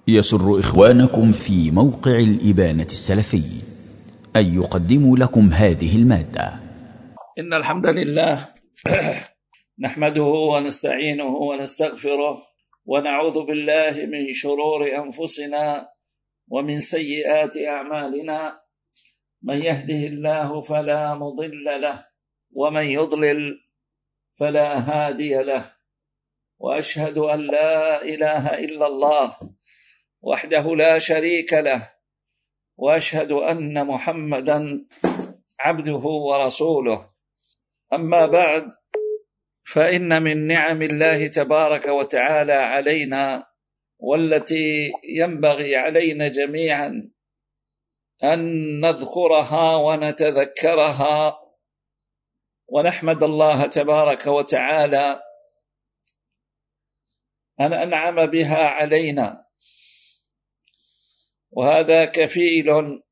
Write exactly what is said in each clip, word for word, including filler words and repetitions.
يسر إخوانكم في موقع الإبانة السلفي أن يقدموا لكم هذه المادة. إن الحمد لله نحمده ونستعينه ونستغفره ونعوذ بالله من شرور أنفسنا ومن سيئات أعمالنا، من يهده الله فلا مضل له ومن يضلل فلا هادي له، وأشهد أن لا إله إلا الله وحده لا شريك له، وأشهد أن محمدا عبده ورسوله. أما بعد، فإن من نعم الله تبارك وتعالى علينا والتي ينبغي علينا جميعا أن نذكرها ونتذكرها ونحمد الله تبارك وتعالى أن أنعم بها علينا، وهذا كفيل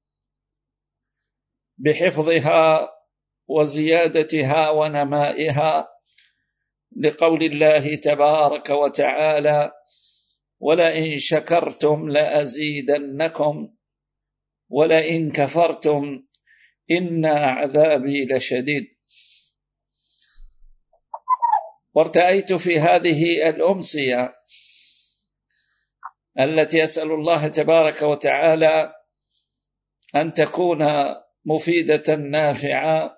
بحفظها وزيادتها ونمائها، لقول الله تبارك وتعالى: ولئن شكرتم لأزيدنكم ولئن كفرتم إن عذابي لشديد. وارتأيت في هذه الأمسية التي أسأل الله تبارك وتعالى أن تكون مفيدة نافعة،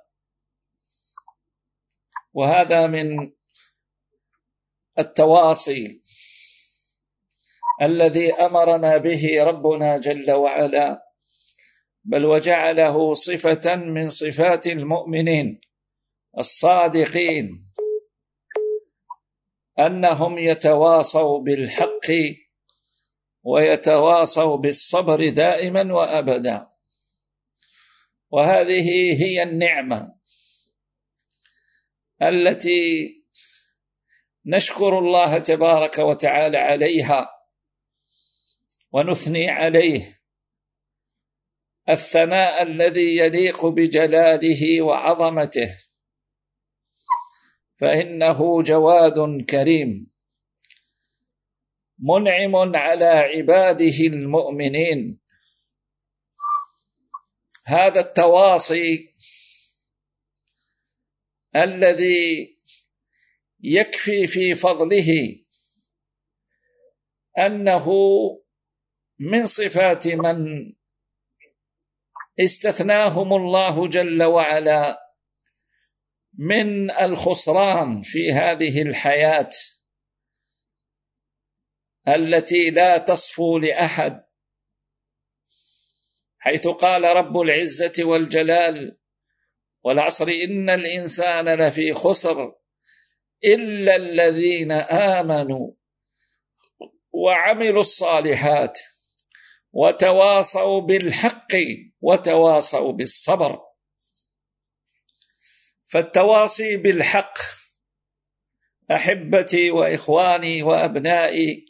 وهذا من التواصي الذي أمرنا به ربنا جل وعلا، بل وجعله صفة من صفات المؤمنين الصادقين، أنهم يتواصوا بالحق ويتواصوا بالصبر دائما وأبدا. وهذه هي النعمة التي نشكر الله تبارك وتعالى عليها ونثني عليه الثناء الذي يليق بجلاله وعظمته، فإنه جواد كريم منعم على عباده المؤمنين. هذا التواصي الذي يكفي في فضله أنه من صفات من استثناهم الله جل وعلا من الخسران في هذه الحياة التي لا تصفو لأحد، حيث قال رب العزة والجلال: والعصر إن الإنسان لفي خسر إلا الذين آمنوا وعملوا الصالحات وتواصوا بالحق وتواصوا بالصبر. فالتواصي بالحق أحبتي وإخواني وأبنائي،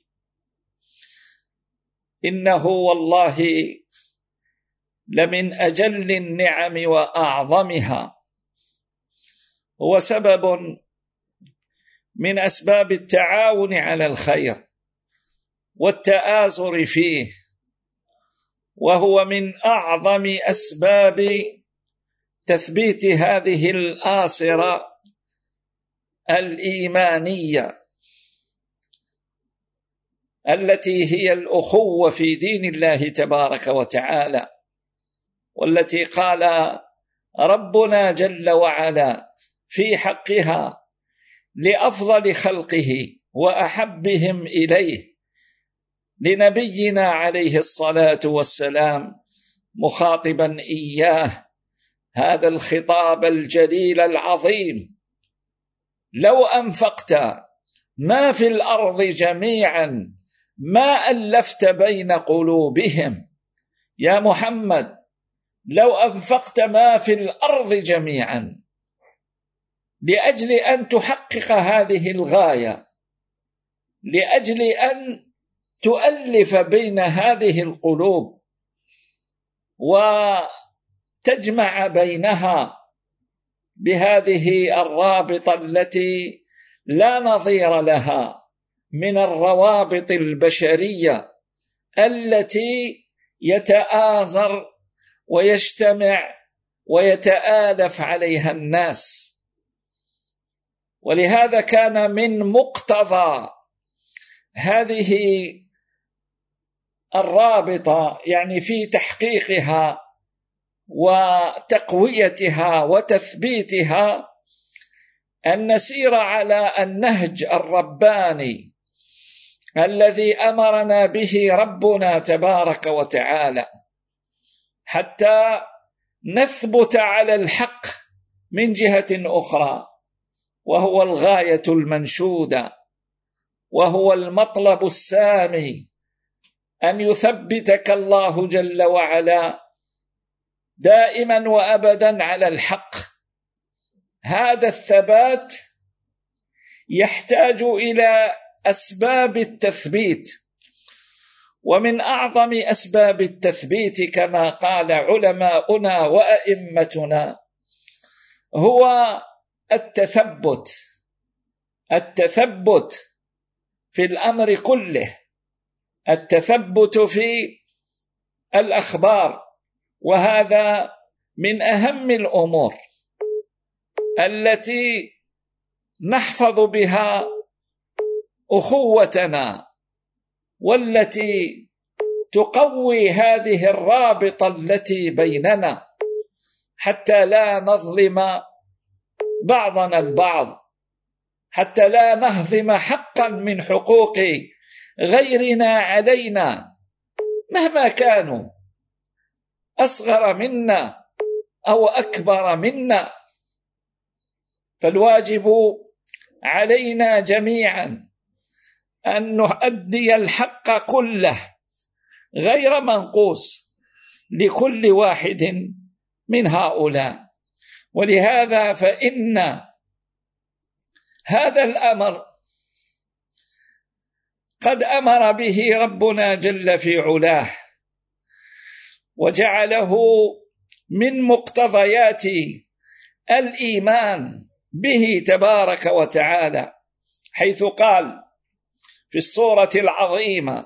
إنه والله لمن أجل النعم وأعظمها، هو سبب من أسباب التعاون على الخير والتآزر فيه، وهو من أعظم أسباب تثبيت هذه الآصرة الإيمانية التي هي الأخوة في دين الله تبارك وتعالى، والتي قال ربنا جل وعلا في حقها لأفضل خلقه وأحبهم إليه، لنبينا عليه الصلاة والسلام، مخاطبا إياه هذا الخطاب الجليل العظيم: لو أنفقت ما في الأرض جميعا ما ألفت بين قلوبهم. يا محمد، لو أنفقت ما في الأرض جميعا لأجل أن تحقق هذه الغاية، لأجل أن تؤلف بين هذه القلوب وتجمع بينها بهذه الرابطة التي لا نظير لها من الروابط البشرية التي يتآزر ويجتمع ويتآلف عليها الناس. ولهذا كان من مقتضى هذه الرابطة، يعني في تحقيقها وتقويتها وتثبيتها، أن نسير على النهج الرباني الذي أمرنا به ربنا تبارك وتعالى، حتى نثبت على الحق من جهة أخرى، وهو الغاية المنشودة، وهو المطلب السامي، أن يثبتك الله جل وعلا دائما وأبدا على الحق. هذا الثبات يحتاج إلى أسباب التثبيت، ومن أعظم أسباب التثبيت كما قال علماؤنا وأئمتنا هو التثبت التثبت في الأمر كله، التثبت في الأخبار، وهذا من أهم الأمور التي نحفظ بها أخوتنا، والتي تقوي هذه الرابطة التي بيننا، حتى لا نظلم بعضنا البعض، حتى لا نهضم حقا من حقوق غيرنا علينا مهما كانوا أصغر منا أو أكبر منا. فالواجب علينا جميعا أن نؤدي الحق كله غير منقوص لكل واحد من هؤلاء. ولهذا فإن هذا الأمر قد أمر به ربنا جل في علاه، وجعله من مقتضيات الإيمان به تبارك وتعالى، حيث قال في السورة العظيمة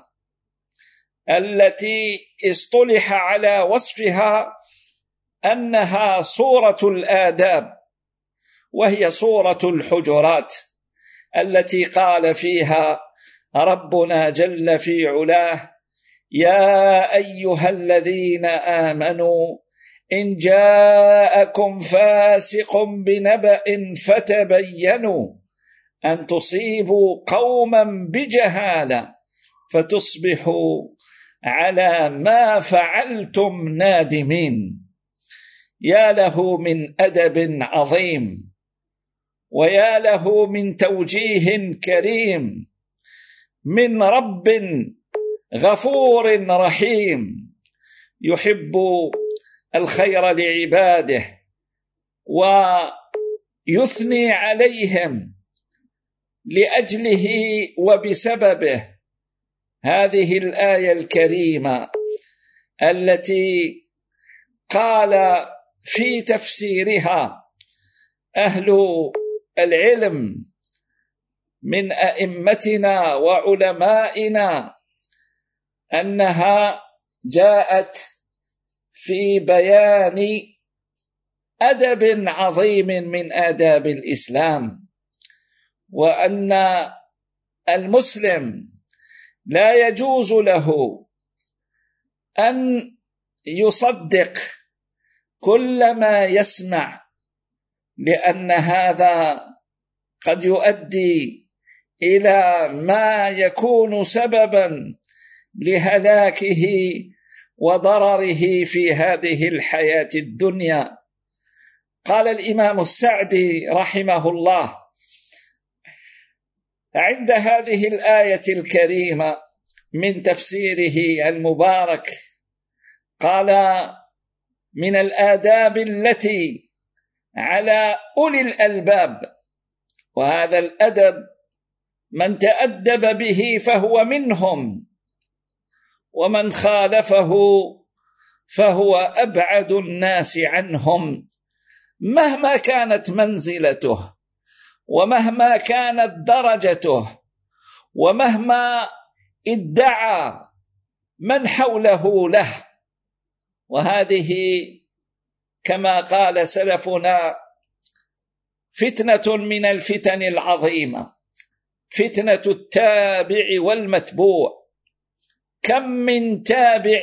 التي اصطلح على وصفها أنها سورة الآداب، وهي سورة الحجرات، التي قال فيها ربنا جل في علاه: يا أيها الذين آمنوا إن جاءكم فاسق بنبأ فتبينوا أن تصيبوا قوما بجهالة فتصبحوا على ما فعلتم نادمين. يا له من أدب عظيم، ويا له من توجيه كريم من رب غفور رحيم يحب الخير لعباده ويثني عليهم لأجله وبسببه. هذه الآية الكريمة التي قال في تفسيرها أهل العلم من أئمتنا وعلمائنا أنها جاءت في بيان أدب عظيم من آداب الإسلام، وأن المسلم لا يجوز له أن يصدق كل ما يسمع، لأن هذا قد يؤدي إلى ما يكون سببا لهلاكه وضرره في هذه الحياة الدنيا. قال الإمام السعدي رحمه الله عند هذه الآية الكريمة من تفسيره المبارك، قال: من الآداب التي على أولي الألباب، وهذا الأدب من تأدب به فهو منهم، ومن خالفه فهو أبعد الناس عنهم، مهما كانت منزلته ومهما كانت درجته ومهما ادعى من حوله له. وهذه كما قال سلفنا فتنة من الفتن العظيمة، فتنة التابع والمتبوع. كم من تابع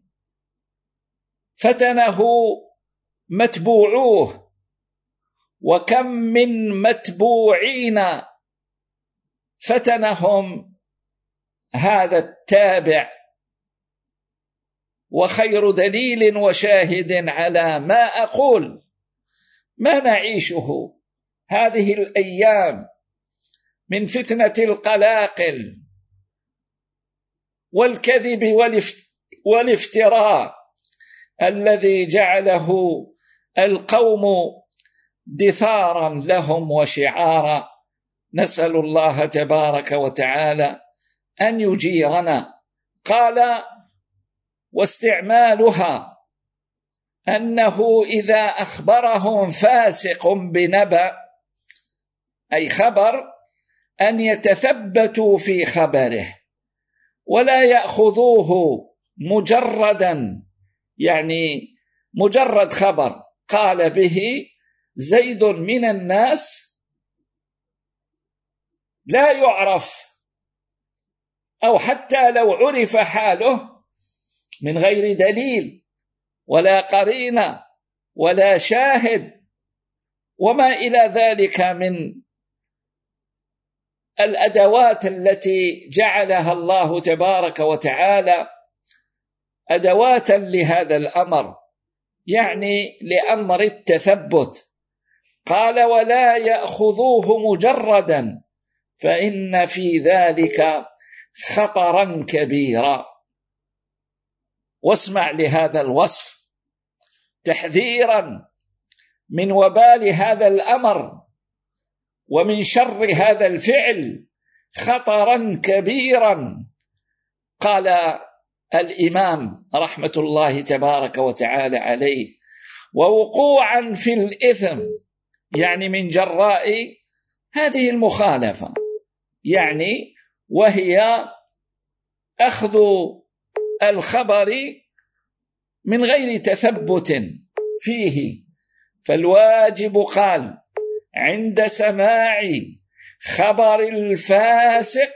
فتنه متبوعوه، وكم من متبوعين فتنهم هذا التابع. وخير دليل وشاهد على ما أقول ما نعيشه هذه الأيام من فتنة القلاقل والكذب والافتراء الذي جعله القوم دثارا لهم وشعارا. نسأل الله تبارك وتعالى أن يجيرنا. قال: واستعمالها أنه إذا أخبرهم فاسق بنبأ، أي خبر، أن يتثبتوا في خبره ولا يأخذوه مجردا، يعني مجرد خبر قال به زيد من الناس لا يعرف، أو حتى لو عرف حاله من غير دليل ولا قرينة ولا شاهد وما إلى ذلك من الأدوات التي جعلها الله تبارك وتعالى أدواتا لهذا الأمر، يعني لأمر التثبت. قال: ولا يأخذوه مجردا فإن في ذلك خطرا كبيرا. واسمع لهذا الوصف تحذيرا من وبال هذا الأمر ومن شر هذا الفعل، خطرا كبيرا. قال الإمام رحمة الله تبارك وتعالى عليه: ووقوعا في الإثم، يعني من جراء هذه المخالفة، يعني وهي أخذ الخبر من غير تثبت فيه. فالواجب قال عند سماع خبر الفاسق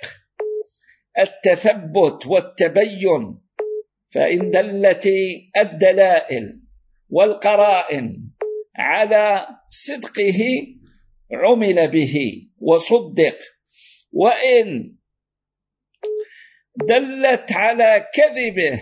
التثبت والتبين، فإن دلت الدلائل والقرائن على صدقه عمل به وصدق، وإن دلت على كذبه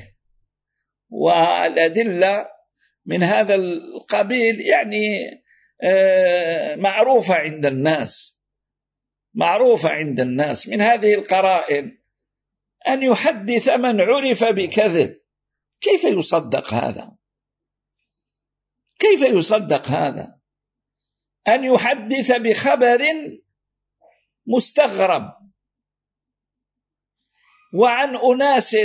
والأدلة من هذا القبيل يعني معروفة عند الناس، معروفة عند الناس من هذه القرائن أن يحدث من عرف بكذب. كيف يصدق هذا؟ كيف يصدق هذا؟ أن يحدث بخبر مستغرب وعن أناس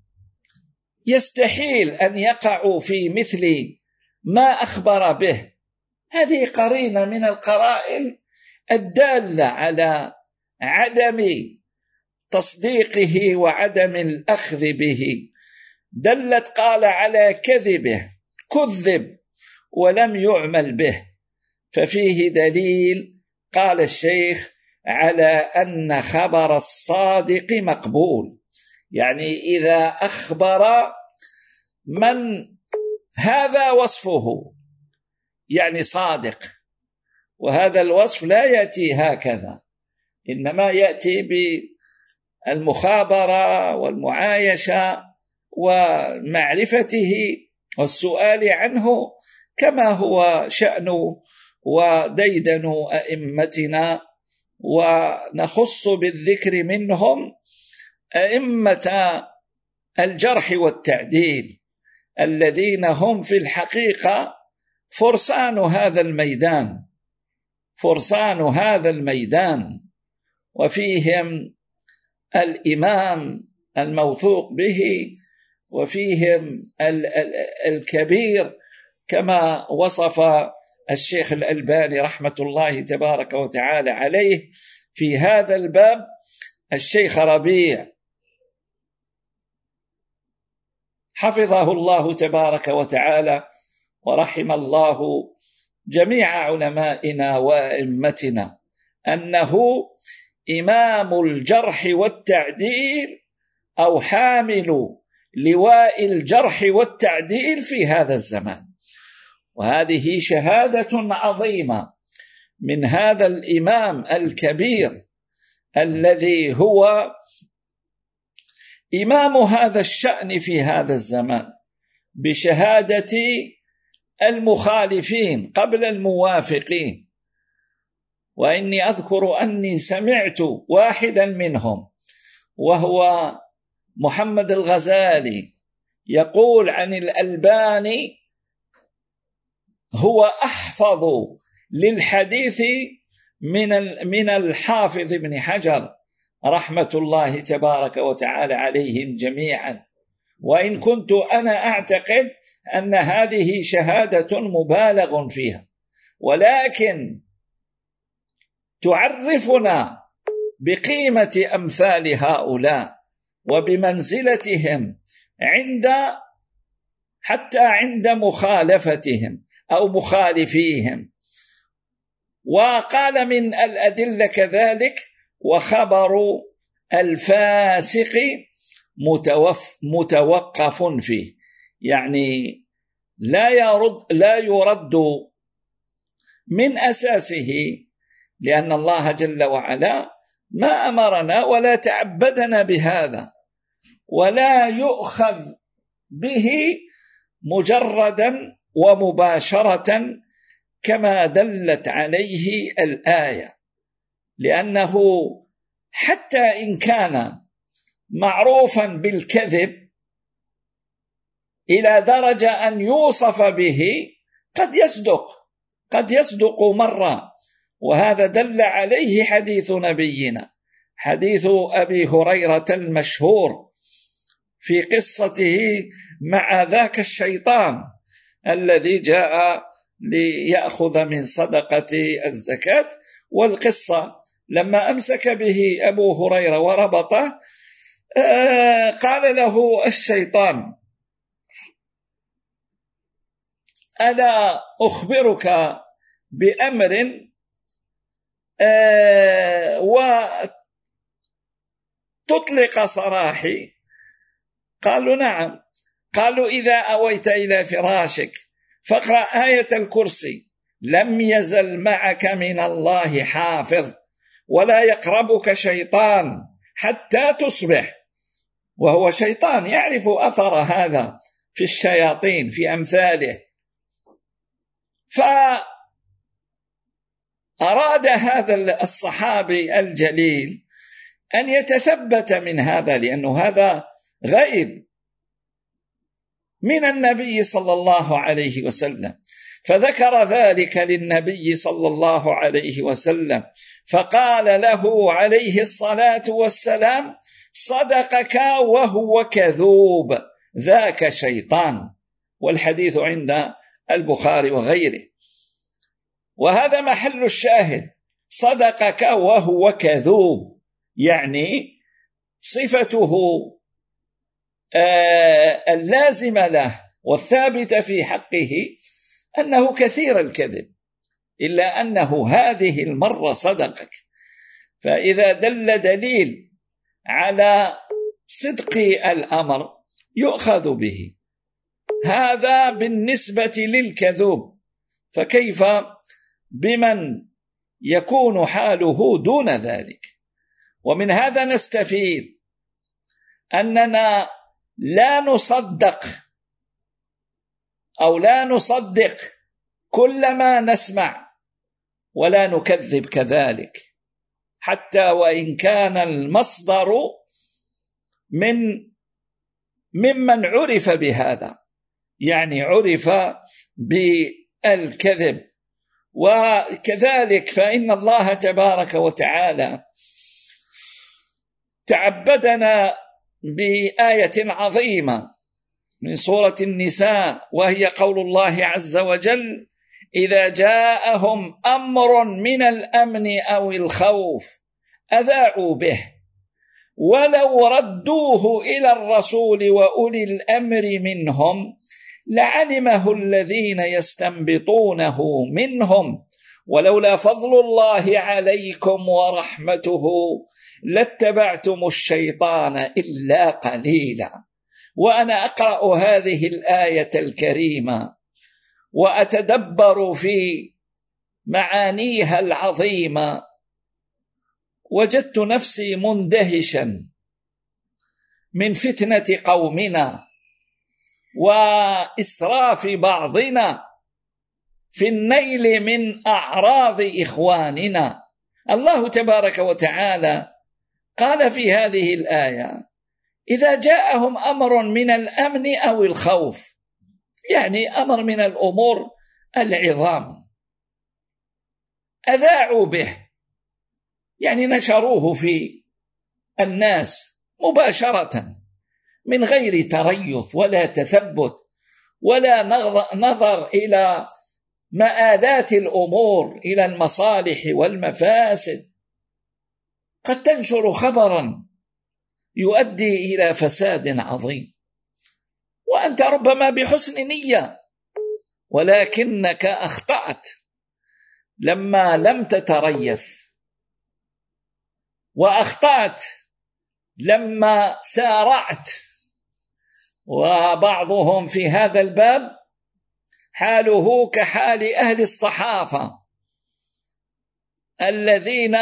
يستحيل أن يقعوا في مثل ما أخبر به. هذه قرينة من القرائن الدالة على عدم تصديقه وعدم الأخذ به. دلت قال على كذبه، كذب ولم يعمل به، ففيه دليل قال الشيخ على أن خبر الصادق مقبول. يعني إذا أخبر من هذا وصفه يعني صادق، وهذا الوصف لا يأتي هكذا، إنما يأتي بالمخابرة والمعايشة ومعرفته والسؤال عنه، كما هو شأن وديدن أئمتنا. ونخص بالذكر منهم أئمة الجرح والتعديل الذين هم في الحقيقة فرسان هذا الميدان، فرسان هذا الميدان، وفيهم الإمام الموثوق به، وفيهم الكبير كما وصف الشيخ الألباني رحمة الله تبارك وتعالى عليه في هذا الباب الشيخ ربيع حفظه الله تبارك وتعالى، ورحم الله جميع علمائنا وأئمتنا، أنه إمام الجرح والتعديل أو حامل لواء الجرح والتعديل في هذا الزمان. وهذه شهادة عظيمة من هذا الإمام الكبير الذي هو إمام هذا الشأن في هذا الزمان، بشهادة المخالفين قبل الموافقين. وإني أذكر أني سمعت واحدا منهم وهو محمد الغزالي يقول عن الألباني: هو أحفظ للحديث من من الحافظ ابن حجر رحمة الله تبارك وتعالى عليهم جميعا. وإن كنت أنا أعتقد أن هذه شهادة مبالغ فيها، ولكن تعرفنا بقيمة أمثال هؤلاء وبمنزلتهم عند حتى عند مخالفتهم أو مخالفيهم. وقال من الأدلة كذلك: وخبر الفاسق متوف متوقف فيه، يعني لا يرد لا يرد من أساسه، لأن الله جل وعلا ما أمرنا ولا تعبدنا بهذا، ولا يؤخذ به مجردا ومباشرة كما دلت عليه الآية، لأنه حتى إن كان معروفا بالكذب إلى درجة أن يوصف به قد يصدق قد يصدق مرة. وهذا دل عليه حديث نبينا، حديث أبي هريرة المشهور في قصته مع ذاك الشيطان الذي جاء ليأخذ من صدقة الزكاة. والقصة لما أمسك به أبو هريرة وربطه، قال له الشيطان: ألا أخبرك بأمر وتطلق سراحي؟ قالوا: نعم. قالوا: إذا أويت إلى فراشك فاقرأ آية الكرسي: لم يزل معك من الله حافظ ولا يقربك شيطان حتى تصبح. وهو شيطان يعرف أثر هذا في الشياطين في أمثاله. فأراد هذا الصحابي الجليل أن يتثبت من هذا، لأنه هذا غيب من النبي صلى الله عليه وسلم، فذكر ذلك للنبي صلى الله عليه وسلم، فقال له عليه الصلاة والسلام: صدقك وهو كذوب، ذاك شيطان. والحديث عند البخاري وغيره. وهذا محل الشاهد: صدقك وهو كذوب، يعني صفته اللازمة له والثابتة في حقه أنه كثير الكذب، إلا أنه هذه المرة صدقك. فإذا دل دليل على صدق الأمر يؤخذ به. هذا بالنسبة للكذوب، فكيف بمن يكون حاله دون ذلك؟ ومن هذا نستفيد أننا لا نصدق أو لا نصدق كل ما نسمع، ولا نكذب كذلك، حتى وإن كان المصدر من ممن عرف بهذا، يعني عرف بالكذب. وكذلك فإن الله تبارك وتعالى تعبدنا بآية عظيمة من سورة النساء، وهي قول الله عز وجل: إذا جاءهم أمر من الأمن أو الخوف أذاعوا به ولو ردوه إلى الرسول وأولي الأمر منهم لعلمه الذين يستنبطونه منهم ولولا فضل الله عليكم ورحمته لاتبعتم الشيطان إلا قليلا. وأنا أقرأ هذه الآية الكريمة وأتدبر في معانيها العظيمة وجدت نفسي مندهشا من فتنة قومنا وإسراف بعضنا في النيل من أعراض إخواننا. الله تبارك وتعالى قال في هذه الآية: إذا جاءهم أمر من الأمن أو الخوف، يعني أمر من الأمور العظام، أذاعوا به، يعني نشروه في الناس مباشرة من غير تريث ولا تثبت ولا نظر إلى مآلات الأمور، إلى المصالح والمفاسد. قد تنشر خبرا يؤدي إلى فساد عظيم وأنت ربما بحسن نية، ولكنك أخطأت لما لم تتريث، وأخطأت لما سارعت. وبعضهم في هذا الباب حاله كحال أهل الصحافة الذين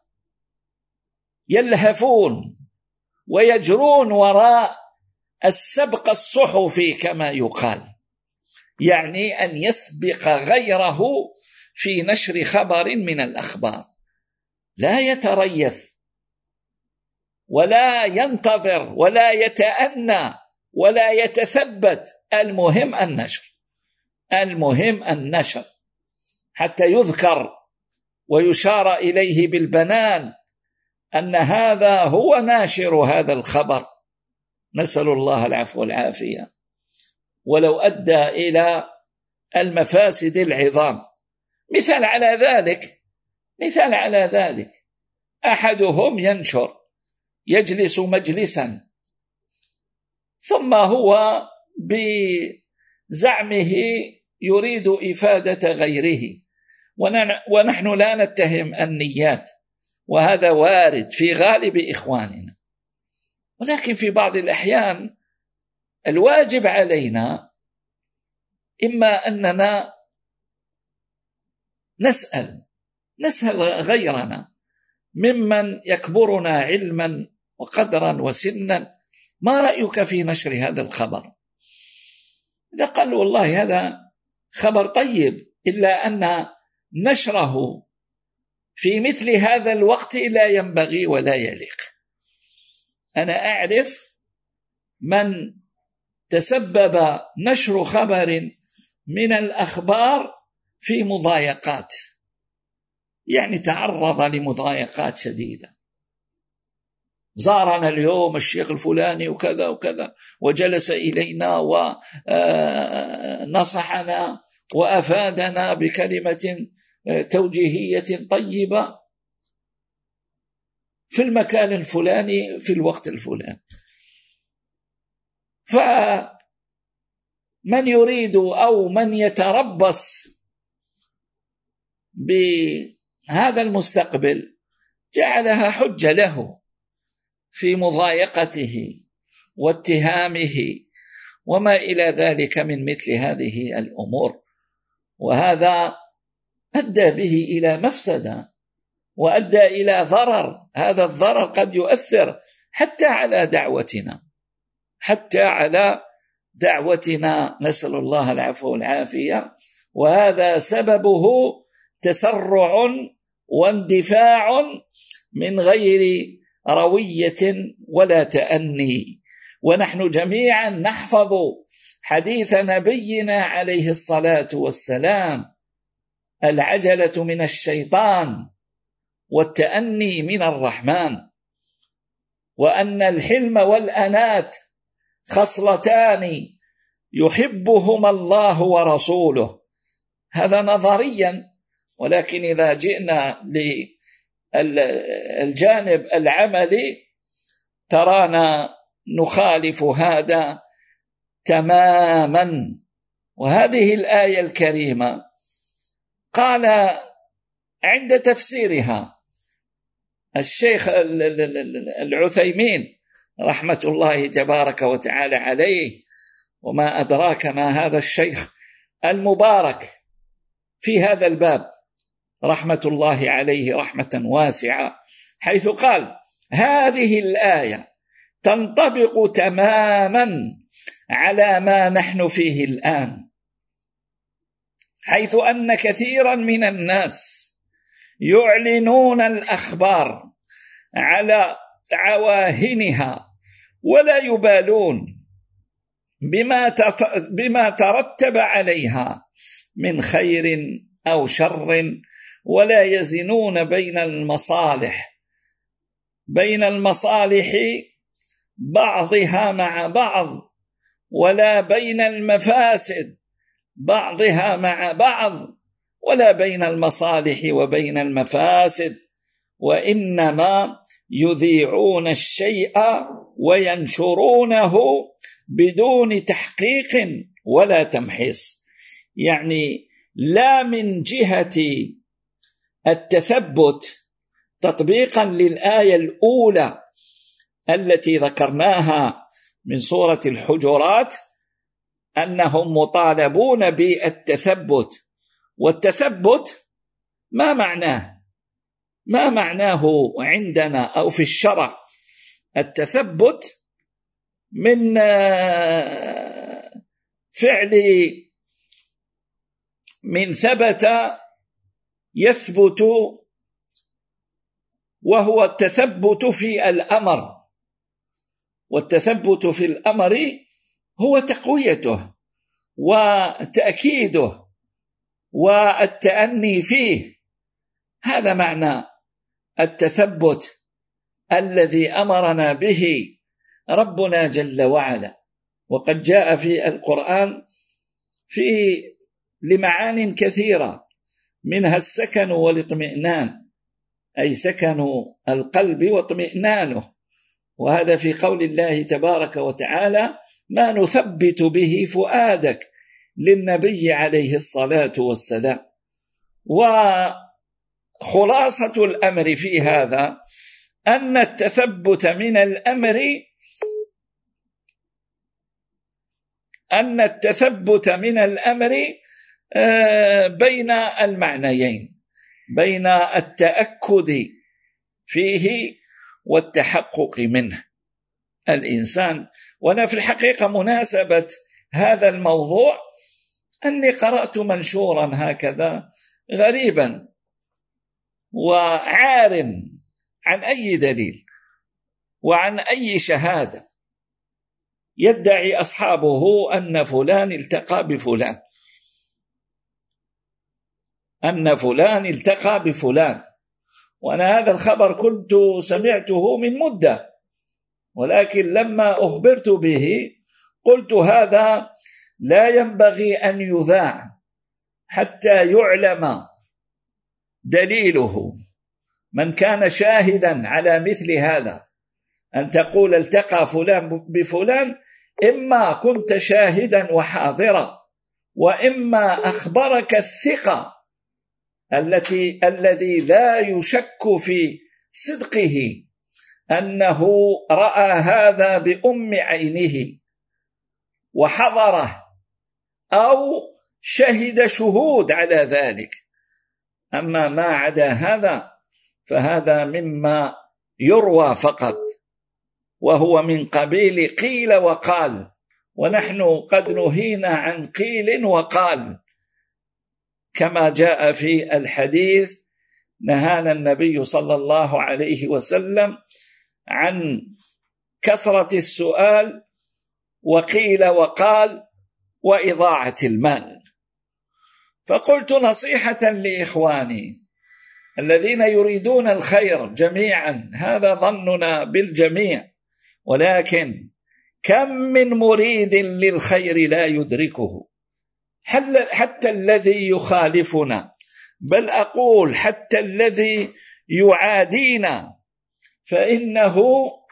يلهفون ويجرون وراء السبق الصحفي كما يقال، يعني أن يسبق غيره في نشر خبر من الأخبار، لا يتريث ولا ينتظر ولا يتأنى ولا يتثبت. المهم النشر، المهم النشر حتى يذكر ويشار إليه بالبنان أن هذا هو ناشر هذا الخبر، نسأل الله العفو والعافية، ولو أدى إلى المفاسد العظام. مثال على ذلك مثال على ذلك أحدهم ينشر، يجلس مجلسا، ثم هو بزعمه يريد إفادة غيره، ونحن لا نتهم النيات، وهذا وارد في غالب إخواننا، ولكن في بعض الأحيان الواجب علينا إما أننا نسأل نسأل غيرنا ممن يكبرنا علما وقدرا وسنا: ما رأيك في نشر هذا الخبر؟ إذا قال والله هذا خبر طيب، إلا أن نشره في مثل هذا الوقت لا ينبغي ولا يليق. أنا أعرف من تسبب نشر خبر من الأخبار في مضايقات، يعني تعرض لمضايقات شديدة. زارنا اليوم الشيخ الفلاني وكذا وكذا، وجلس إلينا ونصحنا وأفادنا بكلمة توجيهية طيبة في المكان الفلاني في الوقت الفلاني. فمن يريد أو من يتربص بهذا المستقبل جعلها حجة له في مضايقته واتهامه وما إلى ذلك من مثل هذه الأمور، وهذا أدى به إلى مفسدة وأدى إلى ضرر. هذا الضرر قد يؤثر حتى على دعوتنا حتى على دعوتنا نسأل الله العفو والعافية. وهذا سببه تسرع واندفاع من غير روية ولا تأني. ونحن جميعا نحفظ حديث نبينا عليه الصلاة والسلام: العجلة من الشيطان والتأني من الرحمن، وأن الحلم والأنات خصلتان يحبهما الله ورسوله. هذا نظريا، ولكن إذا جئنا للجانب العملي ترانا نخالف هذا تماما. وهذه الآية الكريمة قال عند تفسيرها الشيخ العثيمين رحمة الله تبارك وتعالى عليه، وما أدراك ما هذا الشيخ المبارك في هذا الباب رحمة الله عليه رحمة واسعة، حيث قال هذه الآية تنطبق تماما على ما نحن فيه الآن، حيث أن كثيرا من الناس يعلنون الأخبار على عواهنها ولا يبالون بما بما ترتب عليها من خير أو شر، ولا يزنون بين المصالح بين المصالح بعضها مع بعض، ولا بين المفاسد بعضها مع بعض، ولا بين المصالح وبين المفاسد، وإنما يذيعون الشيء وينشرونه بدون تحقيق ولا تمحيص. يعني لا من جهة التثبت تطبيقا للآية الأولى التي ذكرناها من سورة الحجرات أنهم مطالبون بالتثبت، والتثبت ما معناه ما معناه عندنا أو في الشرع؟ التثبت من فعل من ثبت يثبت، وهو التثبت في الأمر، والتثبت في الأمر هو تقويته وتأكيده والتأني فيه. هذا معنى التثبت الذي أمرنا به ربنا جل وعلا. وقد جاء في القرآن في لمعان كثيرة، منها السكن والاطمئنان، أي سكن القلب واطمئنانه، وهذا في قول الله تبارك وتعالى ما نثبت به فؤادك للنبي عليه الصلاة والسلام. وخلاصة الأمر في هذا أن التثبت من الأمر أن التثبت من الأمر بين المعنيين، بين التأكد فيه والتحقق منه الإنسان. وأنا في الحقيقة مناسبة هذا الموضوع أني قرأت منشورا هكذا غريبا وعار عن أي دليل وعن أي شهادة، يدعي أصحابه أن فلان التقى بفلان أن فلان التقى بفلان وأنا هذا الخبر كنت سمعته من مدة، ولكن لما أخبرت به قلت هذا لا ينبغي أن يذاع حتى يعلم دليله. من كان شاهدا على مثل هذا أن تقول التقى فلان بفلان، إما كنت شاهدا وحاضرا، وإما أخبرك الثقة التي الذي لا يشك في صدقه أنه رأى هذا بأم عينه وحضره أو شهد شهود على ذلك. أما ما عدا هذا فهذا مما يروى فقط، وهو من قبيل قيل وقال، ونحن قد نهينا عن قيل وقال، كما جاء في الحديث نهانا النبي صلى الله عليه وسلم عن كثرة السؤال وقيل وقال وإضاعة المال. فقلت نصيحة لإخواني الذين يريدون الخير جميعا، هذا ظننا بالجميع، ولكن كم من مريد للخير لا يدركه، حتى الذي يخالفنا، بل أقول حتى الذي يعادينا، فإنه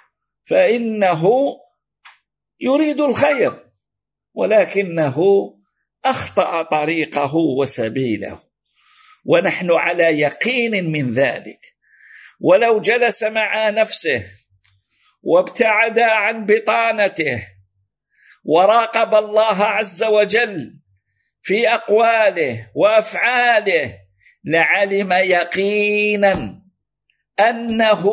فإنه يريد الخير ولكنه أخطأ طريقه وسبيله، ونحن على يقين من ذلك. ولو جلس مع نفسه وابتعد عن بطانته وراقب الله عز وجل في أقواله وأفعاله لعلم يقينا أنه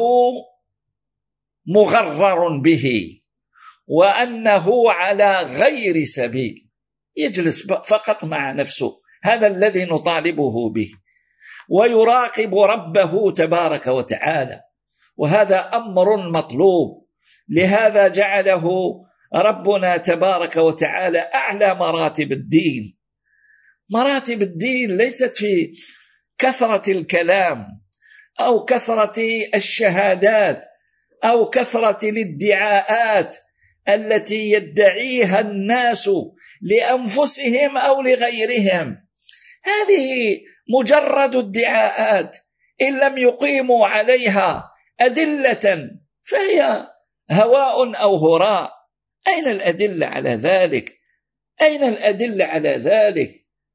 مغرر به وأنه على غير سبيل. يجلس فقط مع نفسه، هذا الذي نطالبه به، ويراقب ربه تبارك وتعالى، وهذا أمر مطلوب. لهذا جعله ربنا تبارك وتعالى أعلى مراتب الدين. مراتب الدين ليست في كثرة الكلام أو كثرة الشهادات أو كثرة الادعاءات التي يدعيها الناس لأنفسهم أو لغيرهم. هذه مجرد ادعاءات إن لم يقيموا عليها أدلة فهي هواء أو هراء. أين الأدلة على ذلك؟ أين الأدلة على ذلك؟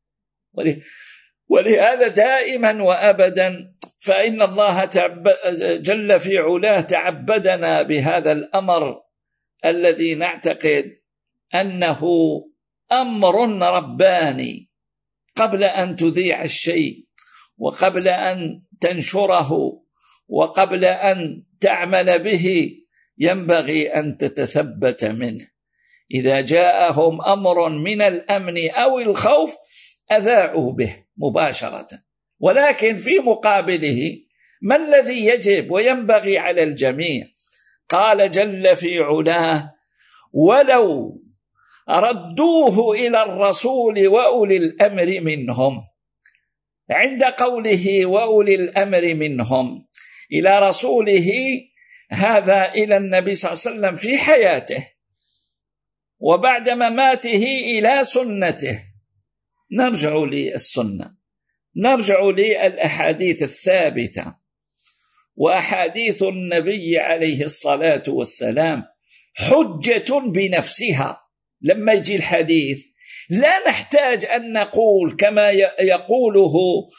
ولهذا دائما وأبدا فإن الله جل في علاه تعبدنا بهذا الأمر الذي نعتقد أنه أمر رباني. قبل أن تذيع الشيء وقبل أن تنشره وقبل أن تعمل به ينبغي أن تتثبت منه. إذا جاءهم أمر من الأمن أو الخوف أذاعوا به مباشرة، ولكن في مقابله ما الذي يجب وينبغي على الجميع؟ قال جل في علاه: ولو ردوه إلى الرسول وأولي الأمر منهم. عند قوله وأولي الأمر منهم إلى رسوله، هذا إلى النبي صلى الله عليه وسلم في حياته، وبعد مماته إلى سنته. نرجع للسنة، نرجع للأحاديث الثابتة، وأحاديث النبي عليه الصلاة والسلام حجة بنفسها. لما يجي الحديث لا نحتاج أن نقول كما يقوله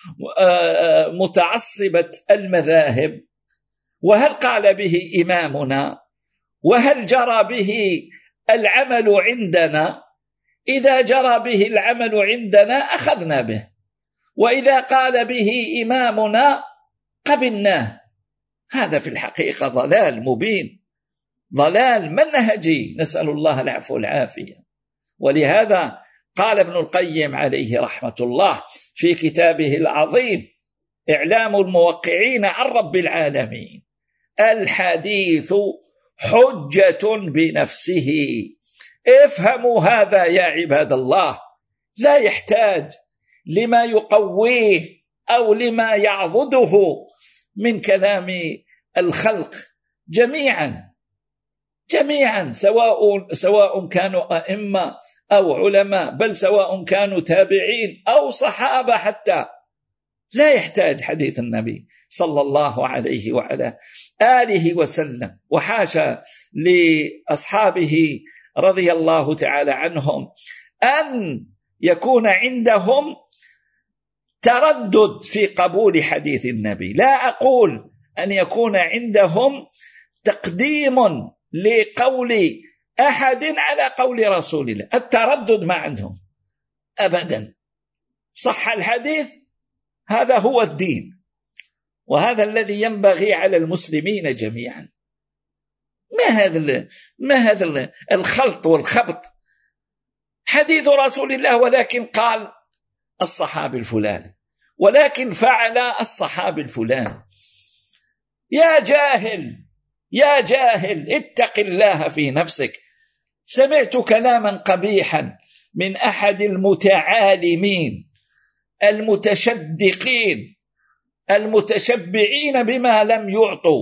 متعصبة المذاهب: وهل قال به إمامنا؟ وهل جرى به العمل عندنا؟ إذا جرى به العمل عندنا أخذنا به، وإذا قال به إمامنا قبلناه. هذا في الحقيقة ضلال مبين، ضلال منهجي، نسأل الله العفو والعافية. ولهذا قال ابن القيم عليه رحمة الله في كتابه العظيم إعلام الموقعين عن رب العالمين: الحديث حجة بنفسه. افهموا هذا يا عباد الله، لا يحتاج لما يقويه أو لما يعضده من كلام الخلق جميعا جميعا سواء سواء كانوا أئمة أو علماء، بل سواء كانوا تابعين أو صحابة حتى. لا يحتاج حديث النبي صلى الله عليه وعلى آله وسلم، وحاشا لأصحابه رضي الله تعالى عنهم أن يكون عندهم تردد في قبول حديث النبي. لا أقول أن يكون عندهم تقديم لقول أحد على قول رسول الله، التردد ما عندهم أبدا. صح الحديث، هذا هو الدين، وهذا الذي ينبغي على المسلمين جميعا. ما هذا ما هذا الخلط والخبط؟ حديث رسول الله ولكن قال الصحابي الفلاني، ولكن فعل الصحابي الفلاني. يا جاهل يا جاهل اتق الله في نفسك. سمعت كلاما قبيحا من أحد المتعالمين المتشدقين المتشبعين بما لم يعطوا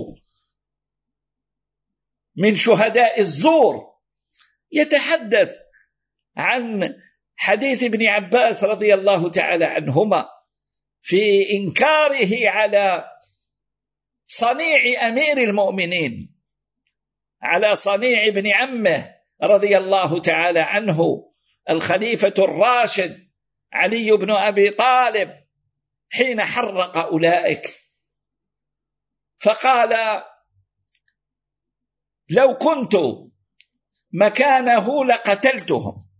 من شهداء الزور، يتحدث عن حديث ابن عباس رضي الله تعالى عنهما في إنكاره على صنيع أمير المؤمنين على صنيع ابن عمه رضي الله تعالى عنه الخليفة الراشد علي بن أبي طالب حين حرق أولئك، فقال: لو كنت مكانه لقتلتهم.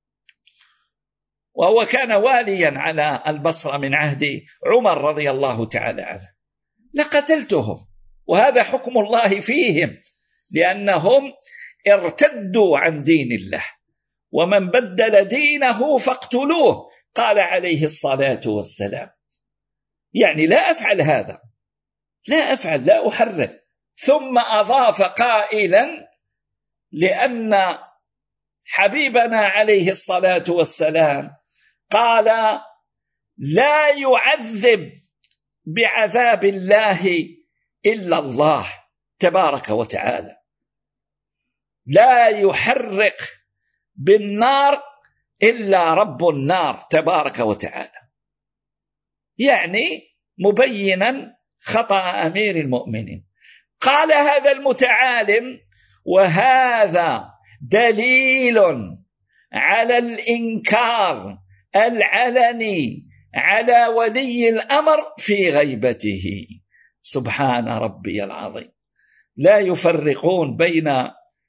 وهو كان واليا على البصرة من عهد عمر رضي الله تعالى عنه. لقتلتهم، وهذا حكم الله فيهم، لأنهم ارتدوا عن دين الله، ومن بدل دينه فاقتلوه، قال عليه الصلاة والسلام. يعني لا أفعل هذا، لا أفعل، لا أحرك. ثم أضاف قائلا: لأن حبيبنا عليه الصلاة والسلام قال: لا يعذب بعذاب الله إلا الله تبارك وتعالى، لا يحرق بالنار إلا رب النار تبارك وتعالى. يعني مبينا خطأ أمير المؤمنين. قال هذا المتعالم: وهذا دليل على الإنكار العلني على ولي الأمر في غيبته. سبحان ربي العظيم. لا يفرقون بين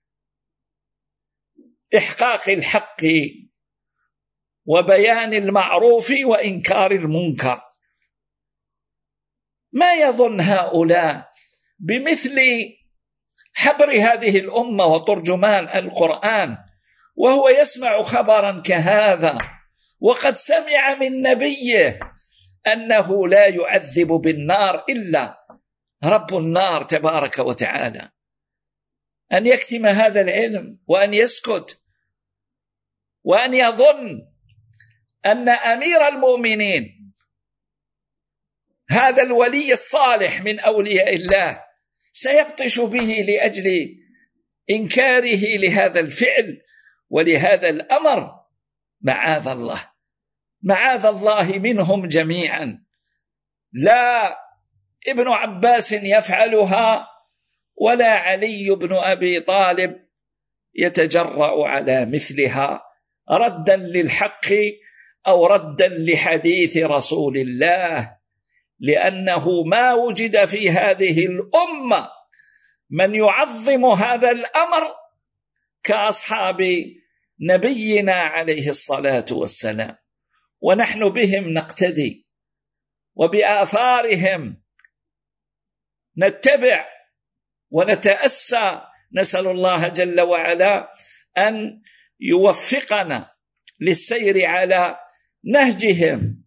إحقاق الحق وبيان المعروف وإنكار المنكر. ما يظن هؤلاء بمثل حبر هذه الأمة وترجمان القرآن وهو يسمع خبرا كهذا، وقد سمع من نبيه أنه لا يعذب بالنار إلا رب النار تبارك وتعالى، أن يكتم هذا العلم وأن يسكت، وأن يظن أن أمير المؤمنين هذا الولي الصالح من أولياء الله سيبطش به لأجل إنكاره لهذا الفعل ولهذا الأمر. معاذ الله، معاذ الله منهم جميعا. لا ابن عباس يفعلها ولا علي بن أبي طالب يتجرأ على مثلها ردا للحق أو ردا لحديث رسول الله، لأنه ما وجد في هذه الأمة من يعظم هذا الأمر كأصحاب نبينا عليه الصلاة والسلام، ونحن بهم نقتدي وبآثارهم نتبع ونتأسى. نسأل الله جل وعلا أن يوفقنا للسير على نهجهم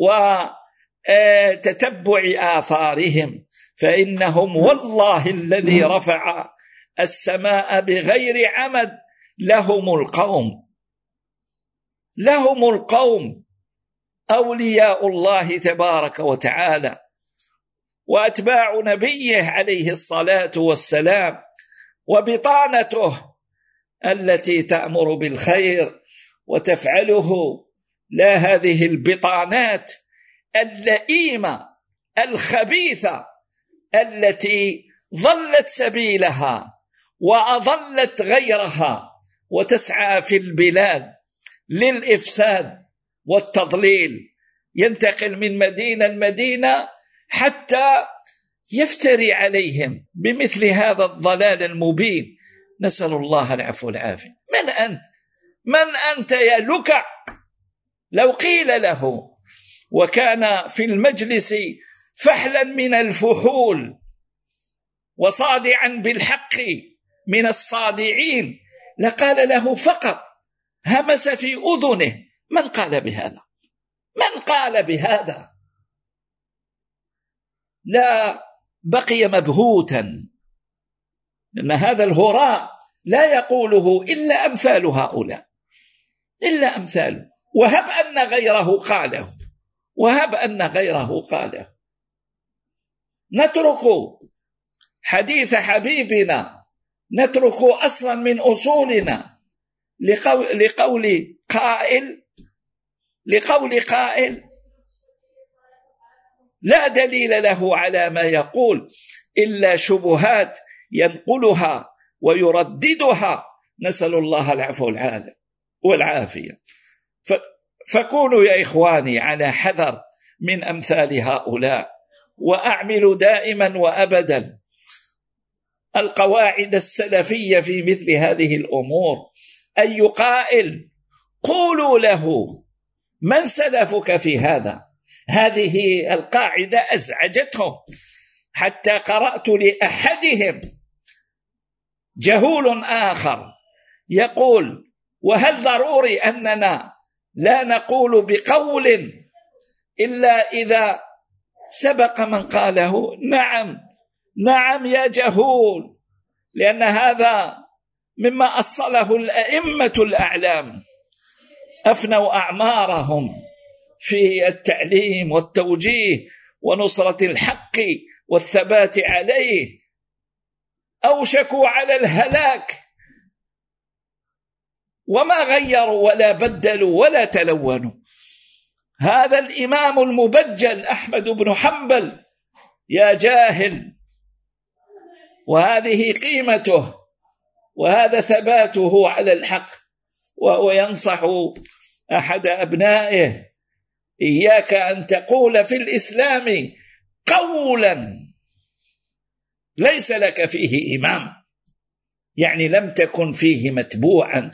وتتبع آثارهم، فإنهم والله الذي رفع السماء بغير عمد لهم القوم، لهم القوم أولياء الله تبارك وتعالى وأتباع نبيه عليه الصلاة والسلام، وبطانته التي تأمر بالخير وتفعله، لا هذه البطانات اللئيمة الخبيثة التي ضلت سبيلها وأضلت غيرها وتسعى في البلاد للإفساد والتضليل، ينتقل من مدينة لمدينة حتى يفتري عليهم بمثل هذا الضلال المبين. نسأل الله العفو والعافية. من أنت؟ من أنت يا لكع؟ لو قيل له وكان في المجلس فحلا من الفحول وصادعا بالحق من الصادعين لقال له فقط، همس في أذنه: من قال بهذا؟ من قال بهذا؟ لا بقي مبهوتا، لأن هذا الهراء لا يقوله إلا أمثال هؤلاء، إلا أمثال. وهب أن غيره قاله، وهب أن غيره قاله. نترك حديث حبيبنا، نترك أصلا من أصولنا لقول, لقول قائل لقول قائل لا دليل له على ما يقول إلا شبهات ينقلها ويرددها، نسأل الله العفو والعافية. فكونوا يا إخواني على حذر من أمثال هؤلاء، وأعملوا دائما وأبدا القواعد السلفية في مثل هذه الأمور. أي قائل قولوا له من سلفك في هذا؟ هذه القاعدة أزعجتهم، حتى قرأت لأحدهم جهول آخر يقول: وهل ضروري أننا لا نقول بقول إلا إذا سبق من قاله؟ نعم نعم يا جهول، لأن هذا مما أصله الأئمة الأعلام، أفنوا أعمارهم في التعليم والتوجيه ونصرة الحق والثبات عليه، أوشكوا على الهلاك وما غيروا ولا بدلوا ولا تلونوا. هذا الإمام المبجل أحمد بن حنبل يا جاهل، وهذه قيمته وهذا ثباته على الحق، وهو ينصح أحد أبنائه: إياك أن تقول في الإسلام قولا ليس لك فيه إمام، يعني لم تكن فيه متبوعا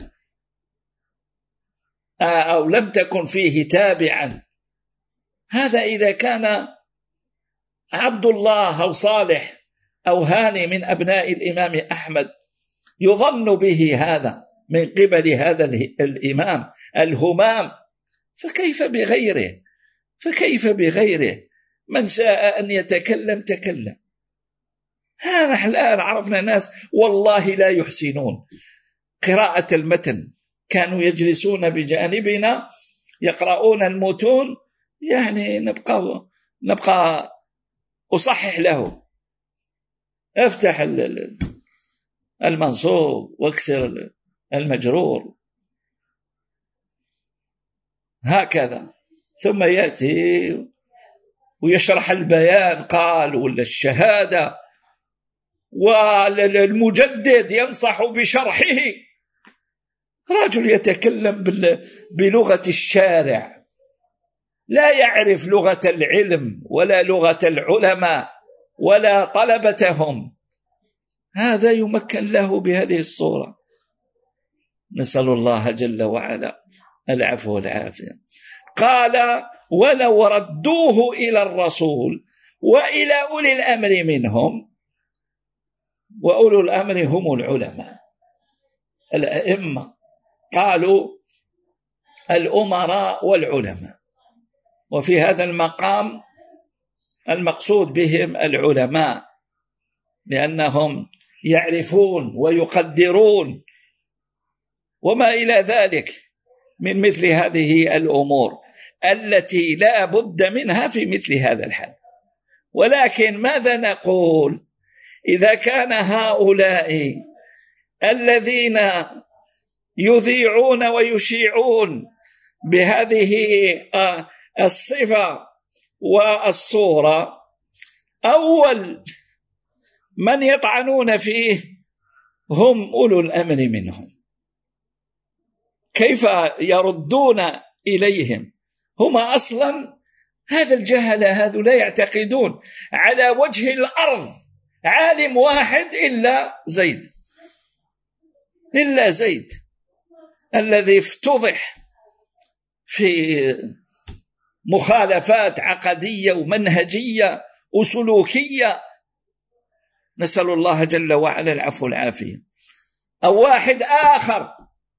أو لم تكن فيه تابعا. هذا إذا كان عبد الله أو صالح أو هاني من أبناء الإمام أحمد يظن به هذا من قبل هذا الإمام الهمام، فكيف بغيره؟ فكيف بغيره؟ من شاء أن يتكلم تكلم. ها نحن الآن عرفنا ناس والله لا يحسنون قراءة المتن، كانوا يجلسون بجانبنا يقرؤون المتون، يعني نبقى نبقى أصحح له: افتح المنصوب واكسر المجرور، هكذا. ثم يأتي ويشرح البيان قال ولا الشهادة، والمجدد ينصح بشرحه. رجل يتكلم بلغة الشارع، لا يعرف لغة العلم ولا لغة العلماء ولا طلبتهم، هذا يمكن له بهذه الصورة. نسأل الله جل وعلا العفو والعافية. قال: ولو ردوه إلى الرسول وإلى أولي الأمر منهم، وأولو الأمر هم العلماء الأئمة، قالوا الأمراء والعلماء، وفي هذا المقام المقصود بهم العلماء، لأنهم يعرفون ويقدرون وما إلى ذلك من مثل هذه الأمور التي لا بد منها في مثل هذا الحال. ولكن ماذا نقول إذا كان هؤلاء الذين يذيعون ويشيعون بهذه الصفة والصورة أول من يطعنون فيه هم أولو الأمر منهم؟ كيف يردون إليهم؟ هم أصلا هذا الجهل، هذا لا يعتقدون على وجه الأرض عالم واحد إلا زيد، إلا زيد الذي افتضح في مخالفات عقدية ومنهجية وسلوكية، نسأل الله جل وعلا العفو والعافية. أو واحد آخر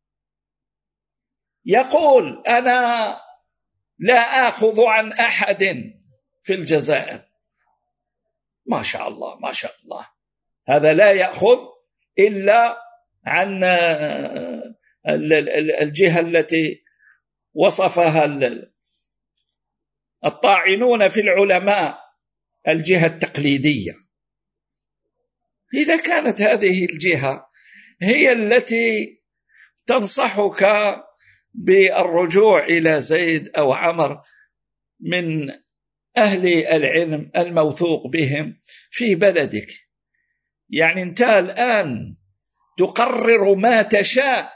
يقول: أنا لا آخذ عن أحد في الجزائر. ما شاء الله ما شاء الله، هذا لا يأخذ إلا عن الجهة التي وصفها الطاعنون في العلماء، الجهة التقليدية. إذا كانت هذه الجهة هي التي تنصحك بالرجوع إلى زيد أو عمر من أهل العلم الموثوق بهم في بلدك، يعني أنت الآن تقرر ما تشاء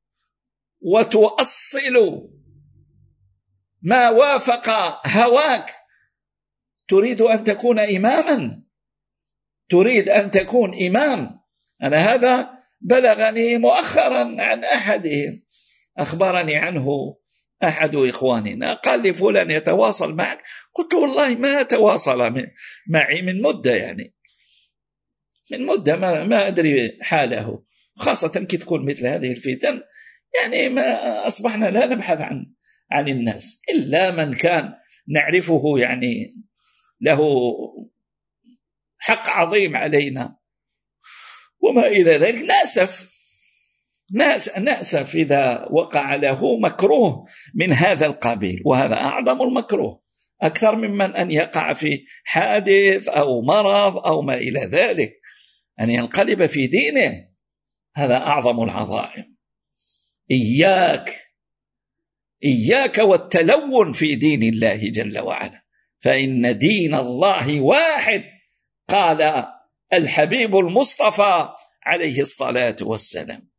وتؤصل ما وافق هواك. تريد أن تكون إماما، تريد أن تكون إمام. أنا هذا بلغني مؤخرا عن أحدهم، أخبرني عنه أحد إخواننا، قال لي فلان يتواصل معك. قلت والله ما تواصل معي من مدة، يعني من مدة ما, ما أدري حاله، خاصة كي تكون مثل هذه الفتن، يعني ما أصبحنا لا نبحث عن عن الناس إلا من كان نعرفه يعني له حق عظيم علينا وما إلى ذلك. نأسف نأسف إذا وقع له مكروه من هذا القبيل، وهذا أعظم المكروه أكثر ممن أن يقع في حادث أو مرض أو ما إلى ذلك. أن ينقلب في دينه هذا أعظم العظائم. إياك إياك والتلون في دين الله جل وعلا، فإن دين الله واحد، قال الحبيب المصطفى عليه الصلاة والسلام.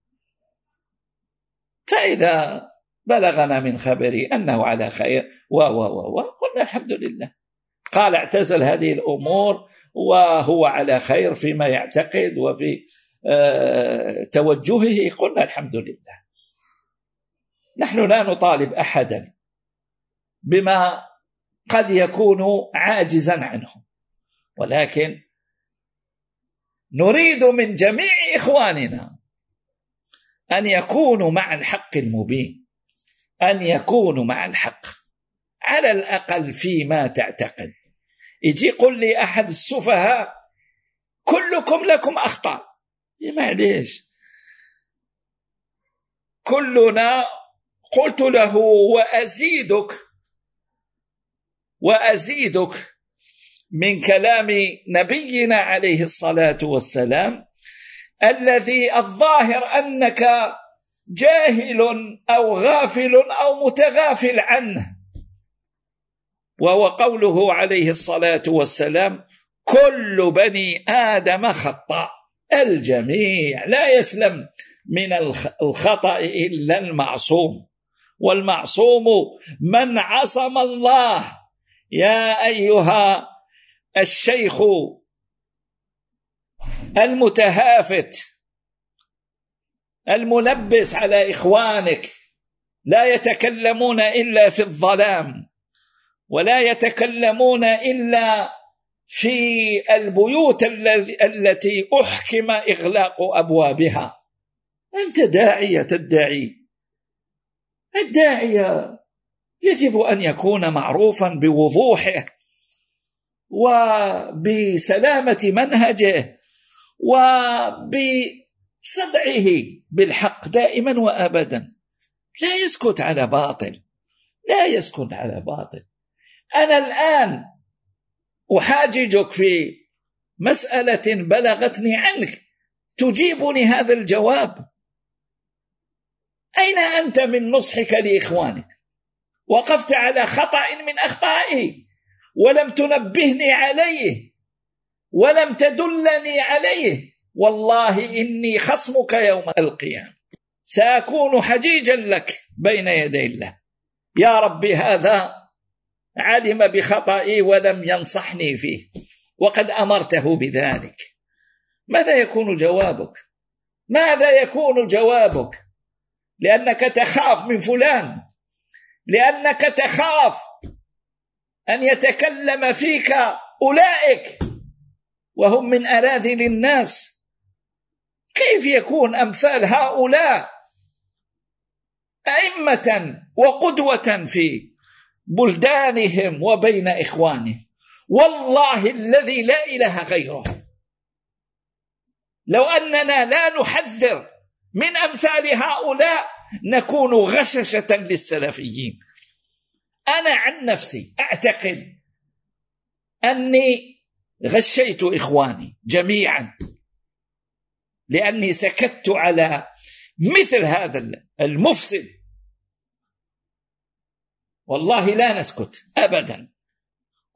فإذا بلغنا من خبري أنه على خير و و و قلنا الحمد لله. قال اعتزل هذه الأمور وهو على خير فيما يعتقد وفي توجهه، قلنا الحمد لله. نحن لا نطالب أحدا بما قد يكون عاجزا عنه، ولكن نريد من جميع إخواننا أن يكونوا مع الحق المبين، أن يكونوا مع الحق على الأقل فيما تعتقد. يجي قل لي أحد السفهاء كلكم لكم أخطاء، معليش كلنا. قلت له وأزيدك وأزيدك من كلام نبينا عليه الصلاة والسلام الذي الظاهر أنك جاهل أو غافل أو متغافل عنه، وهو قوله عليه الصلاة والسلام كل بني آدم خطاء، الجميع لا يسلم من الخطأ إلا المعصوم، والمعصوم من عصم الله. يا أيها الشيخ المتهافت الملبس على إخوانك، لا يتكلمون إلا في الظلام، ولا يتكلمون إلا في البيوت التي أحكم إغلاق أبوابها. أنت داعية تدعي، الداعية يجب أن يكون معروفا بوضوحه وبسلامة منهجه وبصدعه بالحق دائما وأبدا، لا يسكت على باطل، لا يسكت على باطل. أنا الآن أحاججك في مسألة بلغتني عنك، تجيبني هذا الجواب. أين أنت من نصحك لإخوانك؟ وقفت على خطأ من أخطائي ولم تنبهني عليه ولم تدلني عليه. والله إني خصمك يوم القيامة، سأكون حجيجا لك بين يدي الله. يا ربي هذا علم بخطئي ولم ينصحني فيه وقد أمرته بذلك. ماذا يكون جوابك؟ ماذا يكون جوابك؟ لأنك تخاف من فلان، لأنك تخاف أن يتكلم فيك أولئك وهم من أراذل الناس. كيف يكون أمثال هؤلاء أئمة وقدوة في بلدانهم وبين إخوانهم؟ والله الذي لا إله غيره، لو أننا لا نحذر من أمثال هؤلاء نكون غششة للسلفيين. أنا عن نفسي أعتقد أني غشيت إخواني جميعا، لأني سكت على مثل هذا المفسد. والله لا نسكت أبدا.